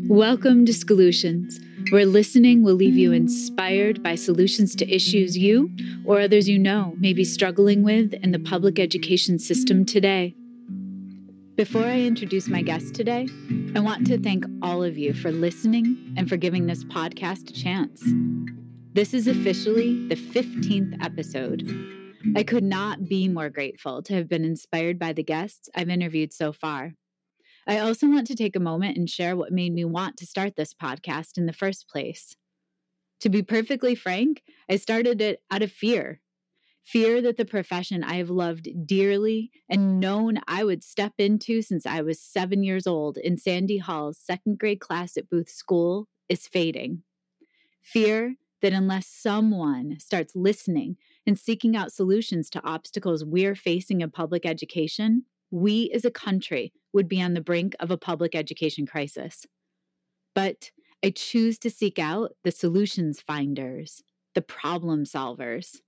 Welcome to Solutions, where listening will leave you inspired by solutions to issues you or others you know may be struggling with in the public education system today. Before I introduce my guest today, I want to thank all of you for listening and for giving this podcast a chance. This is officially the 15th episode. I could not be more grateful to have been inspired by the guests I've interviewed so far. I also want to take a moment and share what made me want to start this podcast in the first place. To be perfectly frank, I started it out of fear. Fear that the profession I have loved dearly and known I would step into since I was 7 years old in Sandy Hall's second grade class at Booth School is fading. Fear that unless someone starts listening and seeking out solutions to obstacles we're facing in public education, we as a country would be on the brink of a public education crisis. But I choose to seek out the solutions finders, the problem solvers.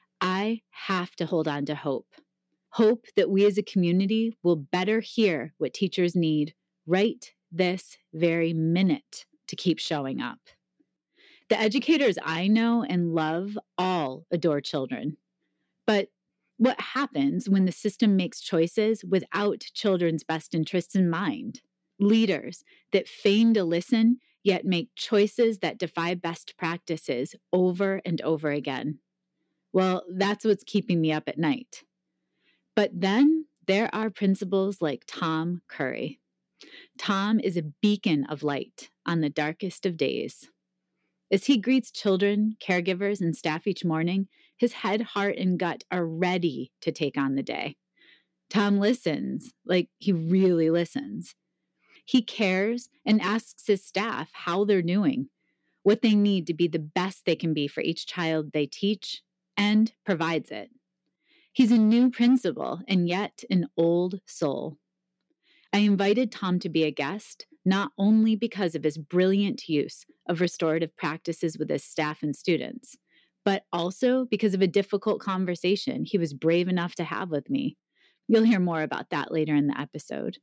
I have to hold on to hope. Hope that we as a community will better hear what teachers need right this very minute to keep showing up. The educators I know and love all adore children. But what happens when the system makes choices without children's best interests in mind? Leaders that feign to listen, yet make choices that defy best practices over and over again. Well, that's what's keeping me up at night. But then there are principals like Tom Curry. Tom is a beacon of light on the darkest of days. As he greets children, caregivers, and staff each morning, his head, heart, and gut are ready to take on the day. Tom listens, like he really listens. He cares and asks his staff how they're doing, what they need to be the best they can be for each child they teach, and provides it. He's a new principal and yet an old soul. I invited Tom to be a guest, not only because of his brilliant use of restorative practices with his staff and students, but also because of a difficult conversation he was brave enough to have with me. You'll hear more about that later in the episode.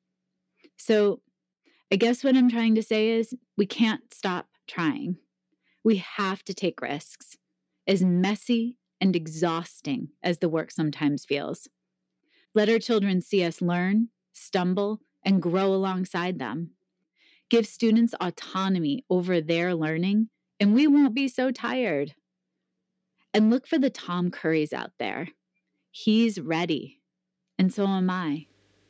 So I guess what I'm trying to say is we can't stop trying. We have to take risks, as messy and exhausting as the work sometimes feels. Let our children see us learn, stumble, and grow alongside them. Give students autonomy over their learning, and we won't be so tired. And look for the Tom Currys out there. He's ready, and so am I.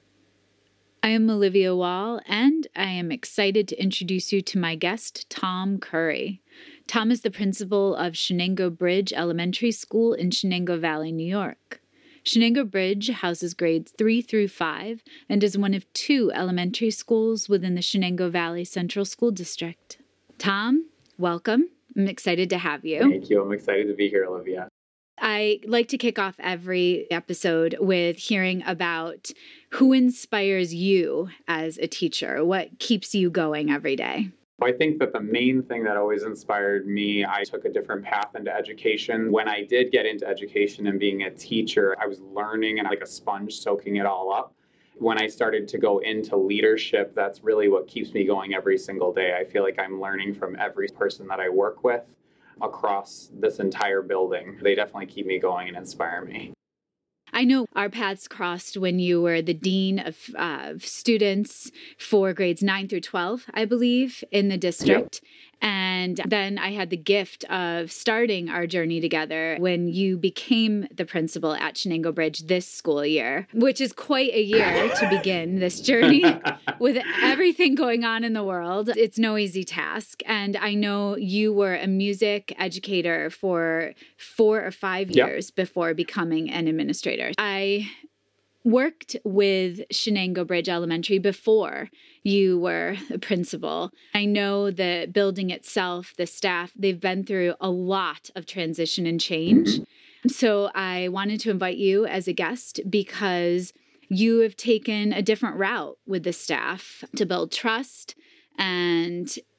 I am Olivia Wall, and I am excited to introduce you to my guest, Tom Curry. Tom is the principal of Shenango Bridge Elementary School in Shenango Valley, New York. Shenango Bridge houses grades 3 through 5 and is one of 2 elementary schools within the Shenango Valley Central School District. Tom, welcome. I'm excited to have you. Thank you. I'm excited to be here, Olivia. I like to kick off every episode with hearing about who inspires you as a teacher, what keeps you going every day. I think that the main thing that always inspired me, I took a different path into education. When I did get into education and being a teacher, I was learning and like a sponge soaking it all up. When I started to go into leadership, that's really what keeps me going every single day. I feel like I'm learning from every person that I work with across this entire building. They definitely keep me going and inspire me. I know our paths crossed when you were the dean of students for grades 9 through 12, I believe, in the district. Yep. And then I had the gift of starting our journey together when you became the principal at Shenango Bridge this school year, which is quite a year to begin this journey with everything going on in the world. It's no easy task. And I know you were a music educator for 4 or 5 years before becoming an administrator. I worked with Shenango Bridge Elementary before you were a principal. I know the building itself, the staff, they've been through a lot of transition and change. So I wanted to invite you as a guest because you have taken a different route with the staff to build trust and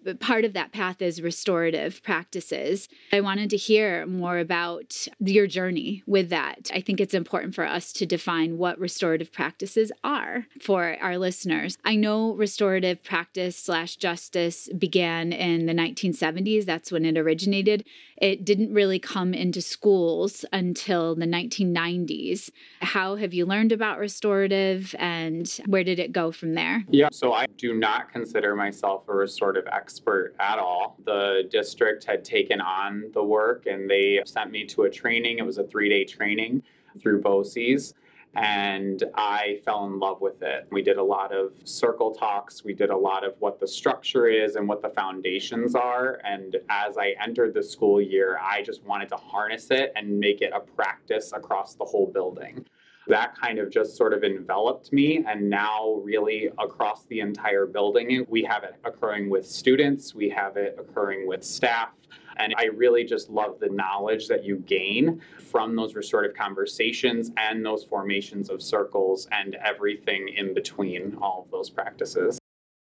part of that path is restorative practices. I wanted to hear more about your journey with that. I think it's important for us to define what restorative practices are for our listeners. I know restorative practice / justice began in the 1970s. That's when it originated. It didn't really come into schools until the 1990s. How have you learned about restorative and where did it go from there? Yeah, so I do not consider myself a restorative expert at all. The district had taken on the work and they sent me to a training. It was a 3-day training through BOCES. And I fell in love with it. We did a lot of circle talks. We did a lot of what the structure is and what the foundations are. And as I entered the school year, I just wanted to harness it and make it a practice across the whole building. That kind of just sort of enveloped me. And now really across the entire building, we have it occurring with students. We have it occurring with staff. And I really just love the knowledge that you gain from those restorative conversations and those formations of circles and everything in between all of those practices.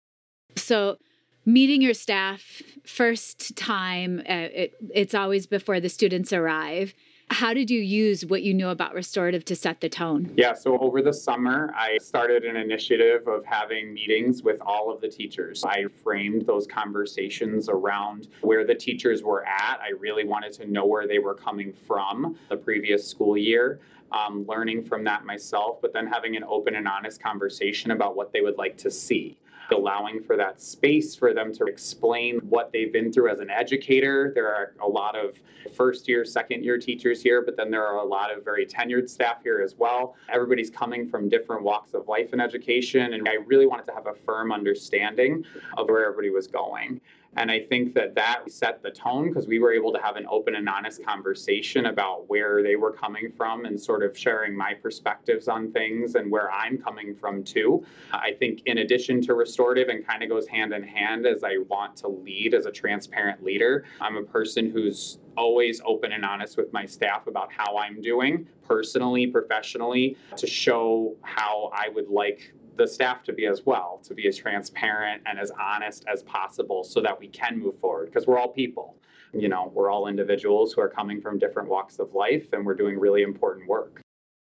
So meeting your staff first time, it's always before the students arrive. How did you use what you knew about restorative to set the tone? Yeah, so over the summer, I started an initiative of having meetings with all of the teachers. I framed those conversations around where the teachers were at. I really wanted to know where they were coming from the previous school year, learning from that myself, but then having an open and honest conversation about what they would like to see. Allowing for that space for them to explain what they've been through as an educator. There are a lot of first year, second year teachers here, but then there are a lot of very tenured staff here as well. Everybody's coming from different walks of life in education, and I really wanted to have a firm understanding of where everybody was going. And I think that set the tone because we were able to have an open and honest conversation about where they were coming from and sort of sharing my perspectives on things and where I'm coming from too. I think in addition to restorative and kind of goes hand in hand as I want to lead as a transparent leader, I'm a person who's always open and honest with my staff about how I'm doing personally, professionally, to show how I would like the staff to be as well, to be as transparent and as honest as possible so that we can move forward because we're all people. You know, we're all individuals who are coming from different walks of life and we're doing really important work.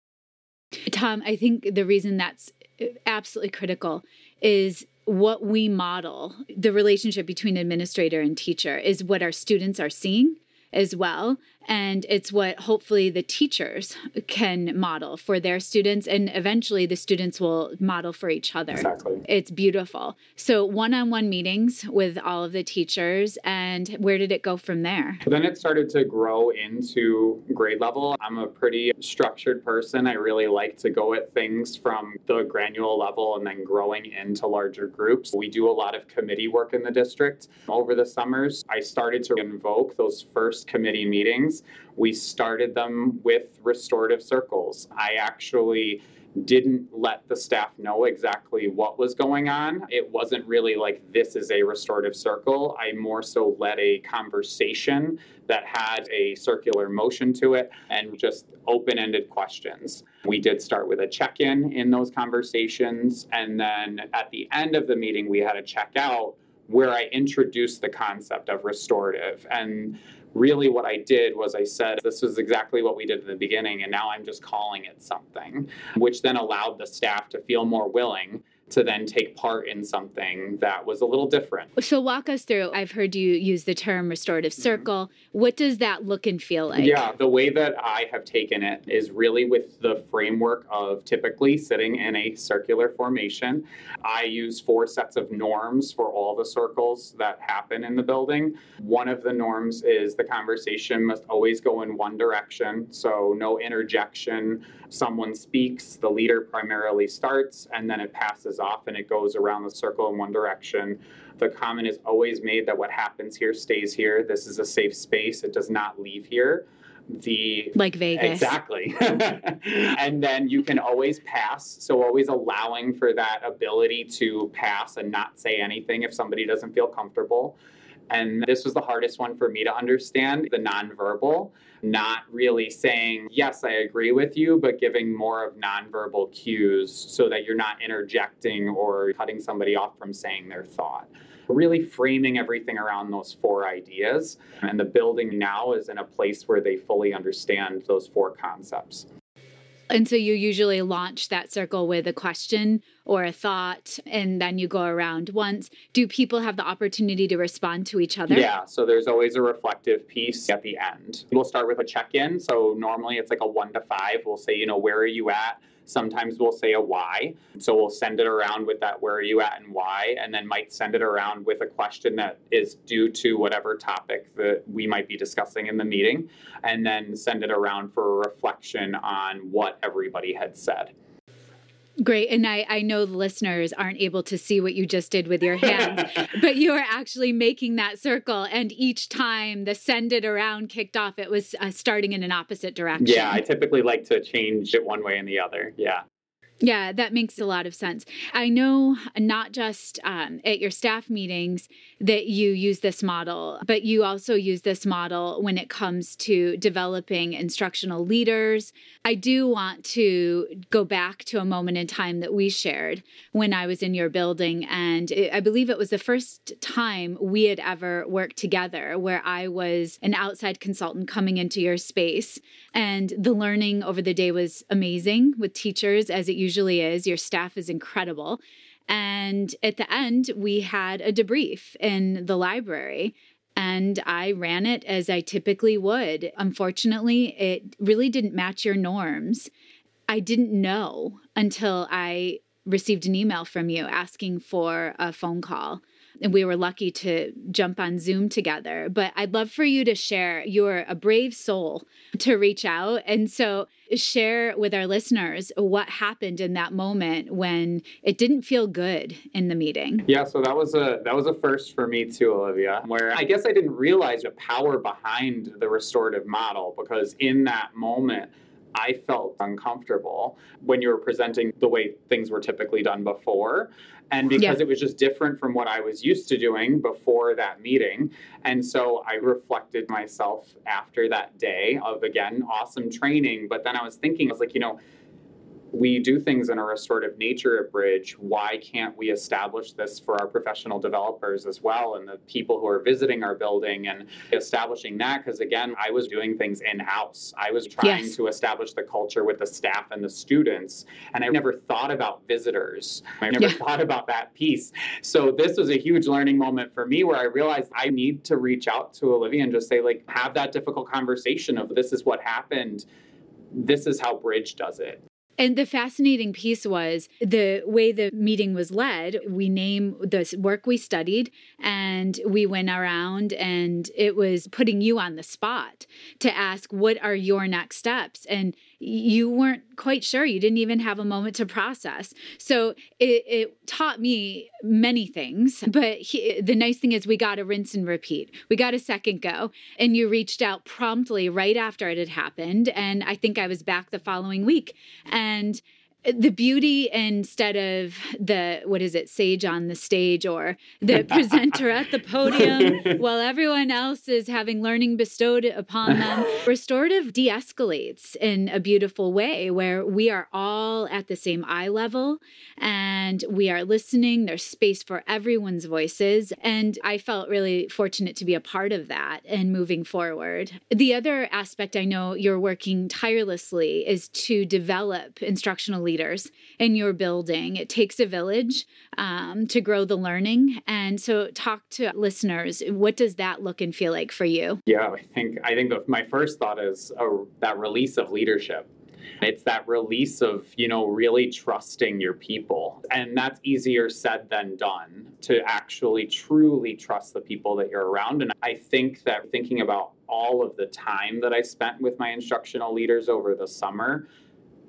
Tom, I think the reason that's absolutely critical is what we model, the relationship between administrator and teacher is what our students are seeing as well. And it's what hopefully the teachers can model for their students. And eventually the students will model for each other. Exactly. It's beautiful. So one-on-one meetings with all of the teachers. And where did it go from there? Then it started to grow into grade level. I'm a pretty structured person. I really like to go at things from the granular level and then growing into larger groups. We do a lot of committee work in the district. Over the summers, I started to invoke those first committee meetings. We started them with restorative circles. I actually didn't let the staff know exactly what was going on. It wasn't really like, this is a restorative circle. I more so led a conversation that had a circular motion to it and just open-ended questions. We did start with a check-in in those conversations. And then at the end of the meeting, we had a check-out where I introduced the concept of restorative. And really what I did was I said, this was exactly what we did in the beginning, and now I'm just calling it something, which then allowed the staff to feel more willing to then take part in something that was a little different. So walk us through, I've heard you use the term restorative circle. What does that look and feel like? Yeah, the way that I have taken it is really with the framework of typically sitting in a circular formation. I use 4 sets of norms for all the circles that happen in the building. One of the norms is the conversation must always go in one direction, so no interjection. Someone speaks, the leader primarily starts, and then it passes off and it goes around the circle in one direction. The comment is always made that what happens here stays here. This is a safe space. It does not leave here. Like Vegas. Exactly. And then you can always pass. So always allowing for that ability to pass and not say anything if somebody doesn't feel comfortable. And this was the hardest one for me to understand, the nonverbal, not really saying, yes, I agree with you, but giving more of nonverbal cues so that you're not interjecting or cutting somebody off from saying their thought. Really framing everything around those 4 ideas. And the building now is in a place where they fully understand those 4 concepts. And so you usually launch that circle with a question or a thought, and then you go around once. Do people have the opportunity to respond to each other? Yeah, so there's always a reflective piece at the end. We'll start with a check-in. So normally it's like a 1 to 5. We'll say, where are you at? Sometimes we'll say a why. So we'll send it around with that, where are you at and why, and then might send it around with a question that is due to whatever topic that we might be discussing in the meeting, and then send it around for a reflection on what everybody had said. Great. And I know the listeners aren't able to see what you just did with your hands, but you are actually making that circle. And each time the send it around kicked off, it was starting in an opposite direction. Yeah, I typically like to change it one way and the other. Yeah. Yeah, that makes a lot of sense. I know not just at your staff meetings that you use this model, but you also use this model when it comes to developing instructional leaders. I do want to go back to a moment in time that we shared when I was in your building. And I believe it was the first time we had ever worked together where I was an outside consultant coming into your space. And the learning over the day was amazing with teachers, as it usually is. Your staff is incredible. And at the end, we had a debrief in the library. And I ran it as I typically would. Unfortunately, it really didn't match your norms. I didn't know until I received an email from you asking for a phone call. And we were lucky to jump on Zoom together. But I'd love for you to share. You're a brave soul to reach out. And so share with our listeners what happened in that moment when it didn't feel good in the meeting. Yeah, so that was a first for me too, Olivia, where I guess I didn't realize the power behind the restorative model, because in that moment, I felt uncomfortable when you were presenting the way things were typically done before. And because it was just different from what I was used to doing before that meeting. And so I reflected myself after that day of, again, awesome training. But then I was thinking, I was like, we do things in a restorative nature at Bridge. Why can't we establish this for our professional developers as well, and the people who are visiting our building, and establishing that? Because again, I was doing things in-house. I was trying to establish the culture with the staff and the students, and I never thought about visitors. I never thought about that piece. So this was a huge learning moment for me, where I realized I need to reach out to Olivia and just say, have that difficult conversation of, this is what happened. This is how Bridge does it. And the fascinating piece was the way the meeting was led. We named the work we studied, and we went around, and it was putting you on the spot to ask, what are your next steps? And you weren't quite sure. You didn't even have a moment to process. So it taught me many things. But the nice thing is we got a rinse and repeat. We got a second go. And you reached out promptly right after it had happened. And I think I was back the following week. And the beauty, instead of sage on the stage, or the presenter at the podium while everyone else is having learning bestowed upon them, restorative de-escalates in a beautiful way where we are all at the same eye level and we are listening. There's space for everyone's voices. And I felt really fortunate to be a part of that and moving forward. The other aspect I know you're working tirelessly is to develop instructional leaders in your building. It takes a village to grow the learning. And so talk to listeners. What does that look and feel like for you? Yeah, I think my first thought is that release of leadership. It's that release of, really trusting your people. And that's easier said than done, to actually truly trust the people that you're around. And I think that thinking about all of the time that I spent with my instructional leaders over the summer,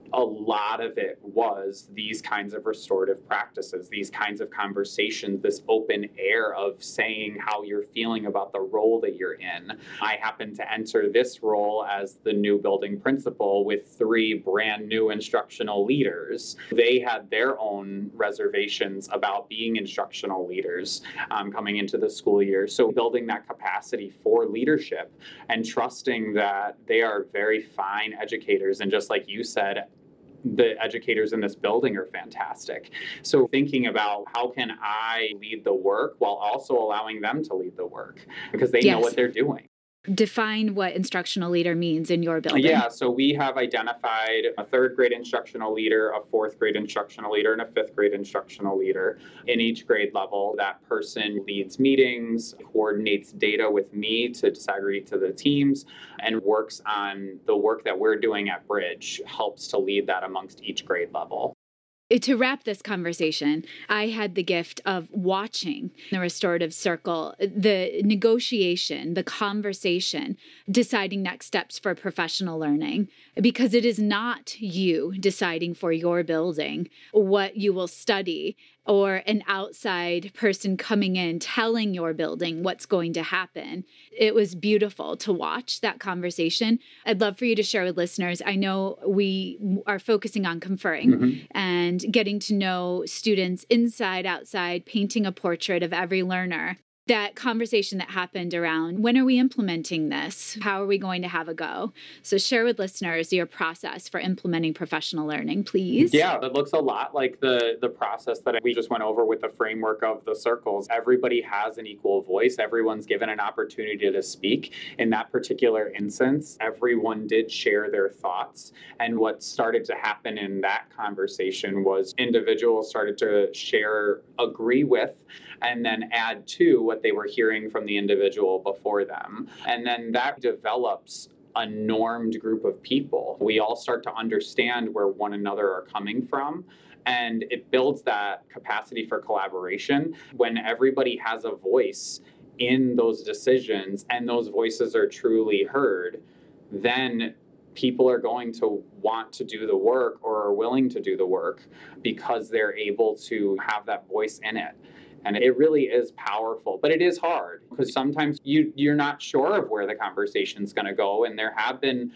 a lot of it was these kinds of restorative practices, these kinds of conversations, this open air of saying how you're feeling about the role that you're in. I happened to enter this role as the new building principal with 3 brand new instructional leaders. They had their own reservations about being instructional leaders coming into the school year. So building that capacity for leadership and trusting that they are very fine educators. And just like you said, the educators in this building are fantastic. So thinking about how can I lead the work while also allowing them to lead the work because they know what they're doing. Define what instructional leader means in your building. Yeah, so we have identified a 3rd grade instructional leader, a 4th grade instructional leader, and a 5th grade instructional leader. In each grade level, that person leads meetings, coordinates data with me to disaggregate to the teams, and works on the work that we're doing at Bridge, helps to lead that amongst each grade level. To wrap this conversation, I had the gift of watching the restorative circle, the negotiation, the conversation, deciding next steps for professional learning, because it is not you deciding for your building what you will study or an outside person coming in telling your building what's going to happen. It was beautiful to watch that conversation. I'd love for you to share with listeners. I know we are focusing on conferring and getting to know students inside, outside, painting a portrait of every learner. That conversation that happened around, when are we implementing this? How are we going to have a go? So share with listeners your process for implementing professional learning, please. Yeah, that looks a lot like the process that we just went over with the framework of the circles. Everybody has an equal voice. Everyone's given an opportunity to speak. In that particular instance, everyone did share their thoughts. And what started to happen in that conversation was individuals started to share, agree with, and then add to what they were hearing from the individual before them. And then that develops a normed group of people. We all start to understand where one another are coming from. And it builds that capacity for collaboration when everybody has a voice in those decisions and those voices are truly heard. Then people are going to want to do the work or are willing to do the work because they're able to have that voice in it. And it really is powerful, but it is hard because sometimes you're not sure of where the conversation's going to go. And there have been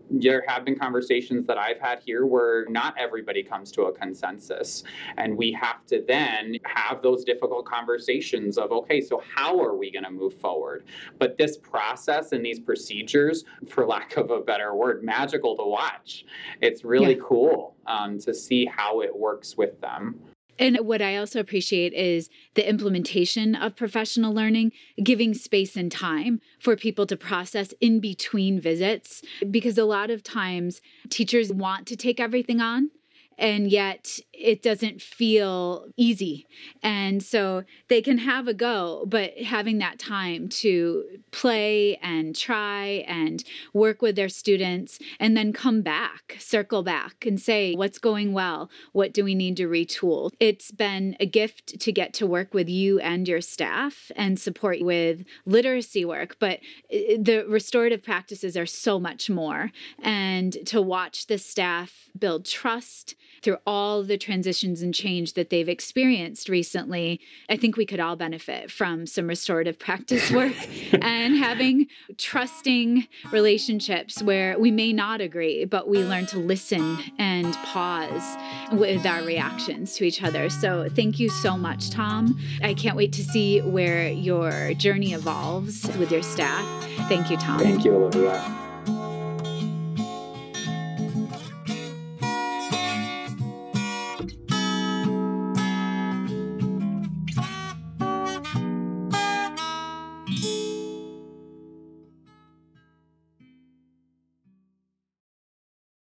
conversations that I've had here where not everybody comes to a consensus. And we have to then have those difficult conversations of, okay, so how are we going to move forward? But this process and these procedures, for lack of a better word, magical to watch. It's really cool to see how it works with them. And what I also appreciate is the implementation of professional learning, giving space and time for people to process in between visits, because a lot of times teachers want to take everything on, and yet it doesn't feel easy. And so they can have a go, but having that time to play and try and work with their students and then come back, circle back and say, what's going well? What do we need to retool? It's been a gift to get to work with you and your staff and support with literacy work, but the restorative practices are so much more. And to watch the staff build trust through all the transitions and change that they've experienced recently, I think we could all benefit from some restorative practice work and having trusting relationships where we may not agree, but we learn to listen and pause with our reactions to each other. So thank you so much, Tom. I can't wait to see where your journey evolves with your staff. Thank you, Tom. Thank you, Olivia.